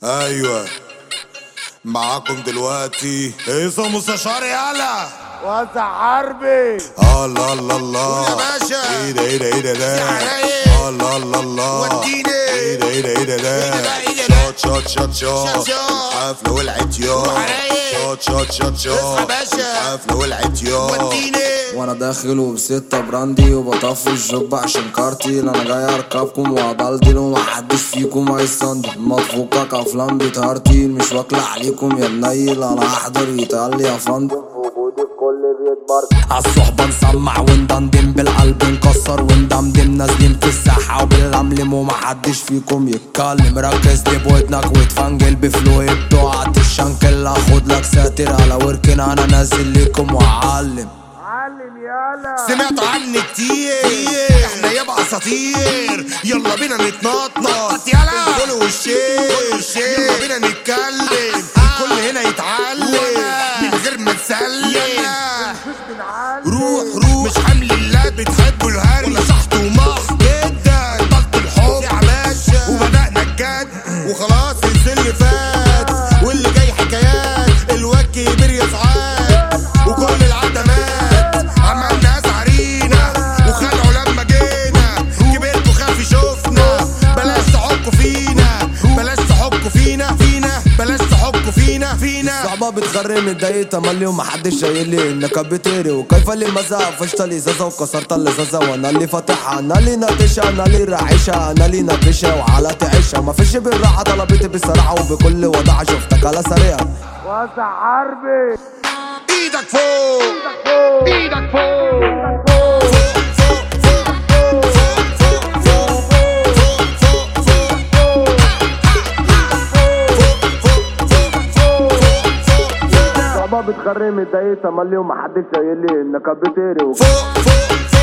ايوه معاكم دلوقتي اسمه مستشار يالا واسع حربي. الله الله الله يا باشا ايه ده ايه ده ايه ده الله الله الله وديني ايه ده ايه ده ايه ده شوت شوت شوت حفلة ولعت يوم شوت شوت شوت شوت حفلة ولعت يوم وديني. وانا داخل وبستة براندي وبطفي الجوب عشان كارتي. انا جاي اركبكم وادلدل ومحدش فيكم هيصندل. مطفوكك افلام بتهرتي مش واكلة عليكم يا منيل. انا احضر يتقال يا فندم وجودي في كل بيت برد. عالصحبة نسمع وندندن بالقلب نكسر وندمدم نازلين في الساحة وباللملم ومحدش فيكم يتكلم. ركز لي بودنك وتفنجل بفلوي بتوعت الشنكل. اخد لك ساتر على وركن انا نازل ليكم واعلم. سمعت عني كتير احنا يبقى اساطير. يلا بينا نتنطط يلا الفول والشير. يلا بينا نتكلم كل هنا يتعلم من غير ما نسلم. روح مش حمل الله بتحبوا الهري ولا شحط ومح جدا. ضغط الحب يا باشا وبدأنا الجد وخلاص اللي فات واللي جاي حكايات. الواد كبير يا سعاد وكل العدمات عملنا اسعارينا وخلعوا لما جينا. كبرتوا خافي شوفنا بلاش تحكوا فينا. بلاش تحكوا فينا بلاش تحكوا فينا. صعبة بتخرم متضايق تملي ومحدش شايل لي انك بتقري. وكيف لي مزق فشت الازازة وكسرت الازازة. وانا اللي فاتحها انا اللي ناقشها انا اللي راعشها انا اللي ناقشها وعلى تعيشها. مفيش بالراحة طلبتي بالصراحة وبكل وضع شفتك على سريع. واسع حربي. ايدك فوق ايدك فوق صعبة بتخرم متضايق تملي ومحدش شايل لي انك بتقري. فوق